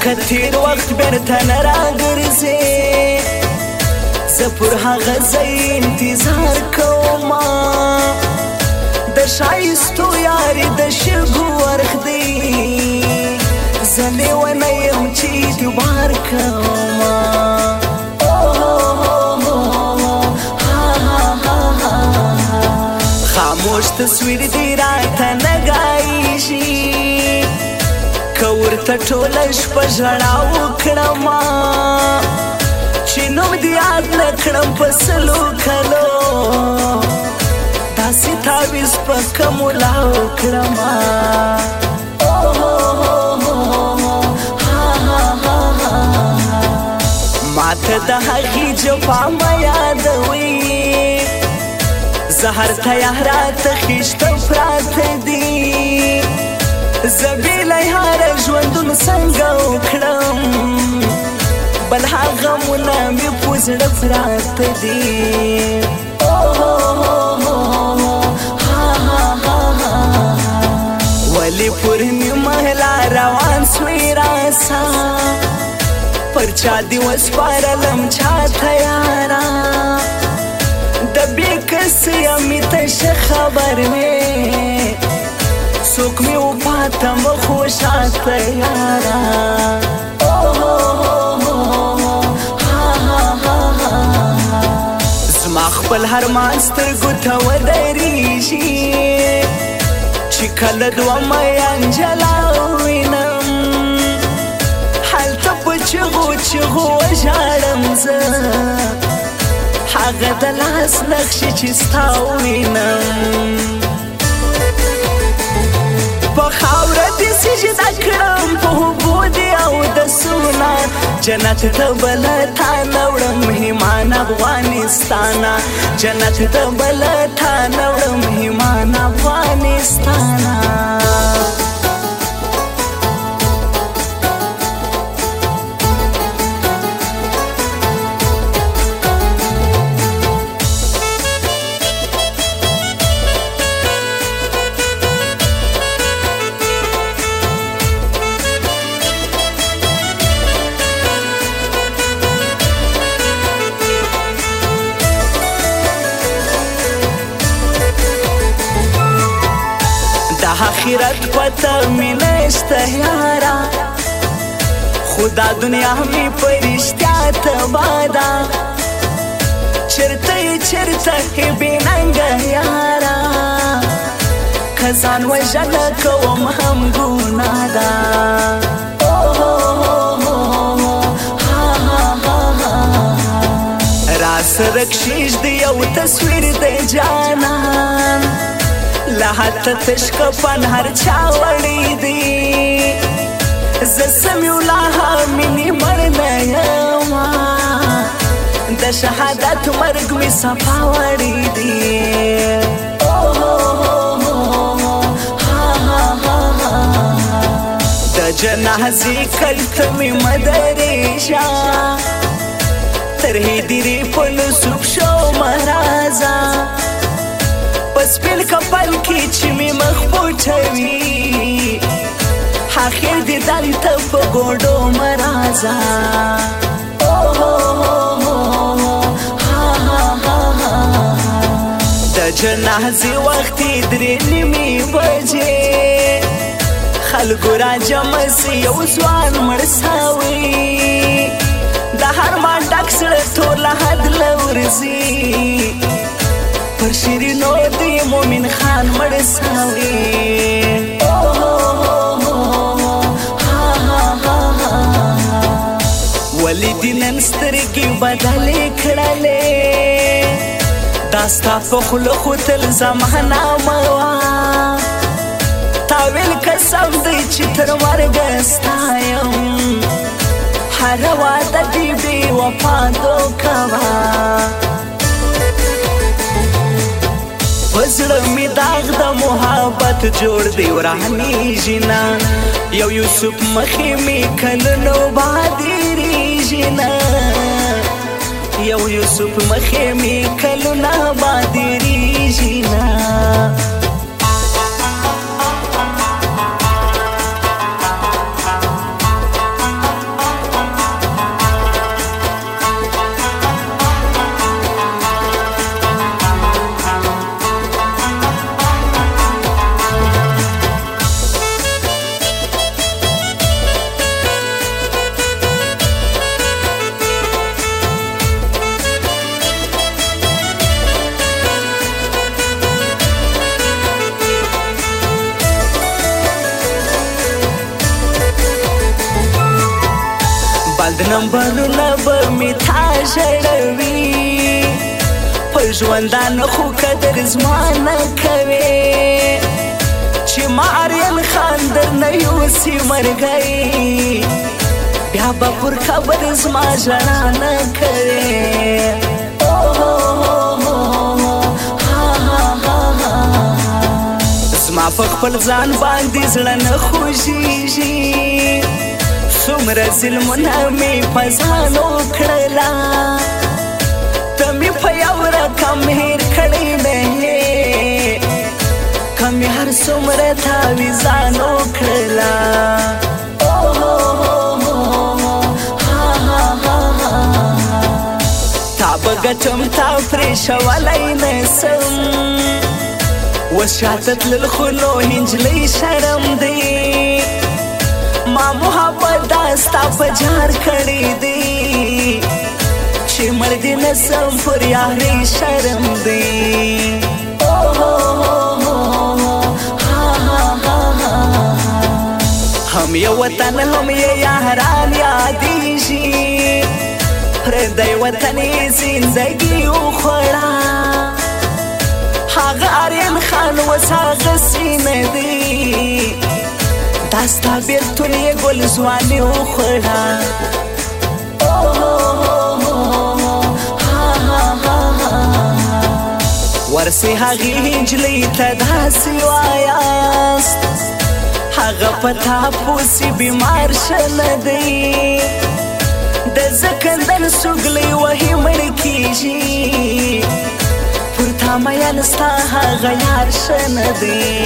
لکه تیر وخت بیرته نه راګرځې زه پر هغه ځای انتظار کومه د ښایستو یارې د شګو ورخ دی زه لیونه یم چې اعتبار کومه خاموش تصویر دی راته نه ګایږي که ورته ټوله شپه ژړا وکړمه چې نوم دې یاد نه کړم په سلو کلو داسې تعویض په کومو لا وکړمه ماته د هغې جفا مه یادوي زهر تیارات خیشته پراته دي زه بېله یاره ژوندون څنګه وکړم بل هغه غمونه مې په زړه پراته دي ولې پر نیمه لار روان سوی راسه پر چا دې وسپارلم چاته یاره د بې کسه یمې تشه خبر مې څوک مې وپاته مخ وشاته یاره زما خپل هرمان سترګو ته ودرېږي چې کله دومه انجلا ووینم هلته په چغو چغو وژاړم زه هغه د لاس نقشې چې ستا ووینم په خاوره دې سجده کړم په اوبو دې اودسونه جنت ته بله تا نه وړم هیمان افغانستانه جنت ته بله تا نه وړم هیمان افغانستانه آخرت پته مې نشته یاره خو دا دنیا مې په رښتیا تباه ده چېرته یې چېرته یې بې ننګه یاره که ځان وژنه کوم هم ګناه ده راسره کښېږدي یو تصویر د جانان لحته تش کفن هر چا وړی دی زه سمیع الله مینې مړ نه یمه د شهادت مرګ مې صفا وړی دی د جنازې کلته مې مه درېږه تر هدیرې په نصوب شو مه راځه سپین کپل کې چې مې مخ پټوي اخر دې دلته په ګوډو مه راځه د جنازې وخت یې 3:30 بجې خلکو راجمع سي یو ځوان مړ سوی د هر مان ډک زړه ټول له حد له ورځي پر شیرینو دی مومن خان مړ سوی ولې دې نن سترګې بدلې کړلې دا ستا په خوله خو تل زمانه مه تا ویل قسم دی چې تر مرګه ستا یم هره واده دې بې وفا دوکوه زړه مې داغ د محبت جوړ دی ورانیږي نه یو یوسف مخې مې کله نو بادېږي نه یو یوسف مخې مې کله نه بادېږي نه بد نمبرونه به می تا ژړوي په ژوندانه خو قدر زما نه کوې چې ما آریان خان درنه یوسي مرګی بیا به پر قبر زما ژړا نه کوې زما په خپل ځان باندې زړه نه خوږېږي څومره ظلمونه مې په ځان وکړله ته مې په یو رقم هېر کړی نه یې که مې هر څومره تاویزان وکړله تا به ګټم تا پرېښولی نه سم اوس شاته تلل خو نو هنجلۍ شرم دی ما محبت دا ستا په جار کړی دی چې مړ دې نه سم پر یارۍ شرم دی هم یو وطن هم یې یاران یادېږي پردی وطن یې زندګي وخوړه هغه آریان خان اوس هغسې نه دی دا ستا بېلتون یې ګل ځواني وخوړه ورسې هغې نجلۍ ته داسې وایاست هغه په تاپوسې بیمار شه نه دی د زکندن سوګلۍ وهي مړ کېږي پر تا میین ستا هغه یار شه نه دی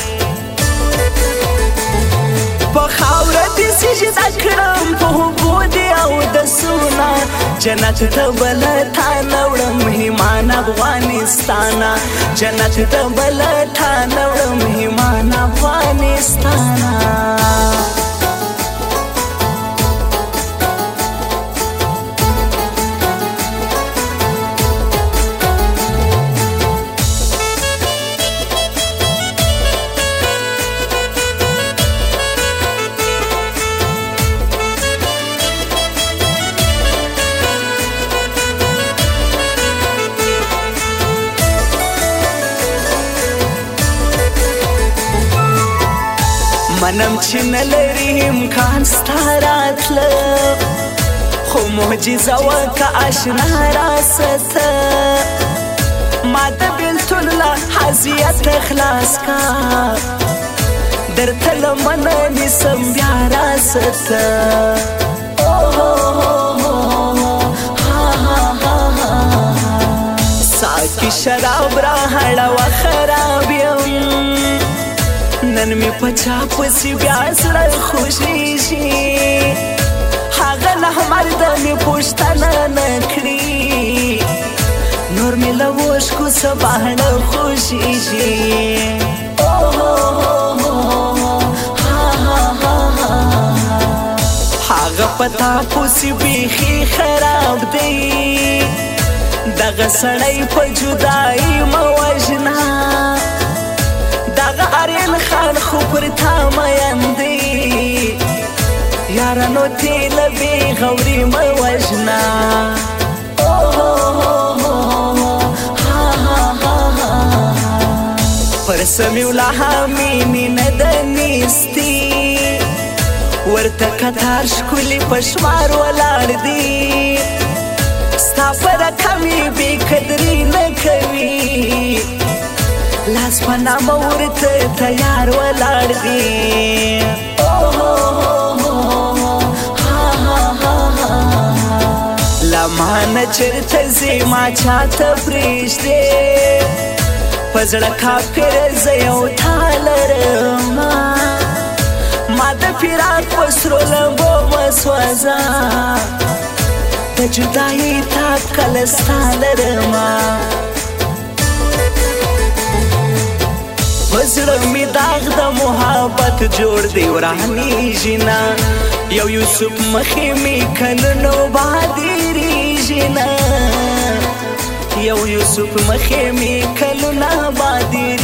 په خاوره دې سجده کړم په اوبو دې اودسونه جنت ته بله تا نه وړم هیمان افغانستانه جنت ته بله تا نه وړم هیمان افغانستانه منم چې نه لري امکان ستا راتله خو معجزه وکه اشنا راسته ما د بېلتون له حاضیته خلاص کا درته لمنه نیسم بیا راسته ساقي شراب راهړوه خراب یم نن می په چا پسې بیا زړه خوږېږي هغه له مرده مې پوښتنه نه کړي نور مې له اوښکو سبا نه خوږېږي هغه په تا پسې بیخي خراب دی دغه سړی په جدایي مه وژنه دغه آریان خان خو پر تا مین دی یارانو تیل بې غوري مه وژنه پر سمیو لا همینې نه ده نیستي ورته کتار ښکلي په شمار ولاړ دي ستا په رقم یې بې قدري نه کوي لاس په نامه ورته تیار ولاړ دي لا ما نه چېرته ځې ما چاته پرېږدې په زړه کافر زه یو تا لرمه ما د فراق په سرو لمبو مه سوځه د جدایۍ تاب کله ستا لرمه زړه می داغ د محبت جوړ دی ورانیږي نه یو یوسف مخې می کلونو بادېږي نه یو یوسف مخې می کلونه بادېږي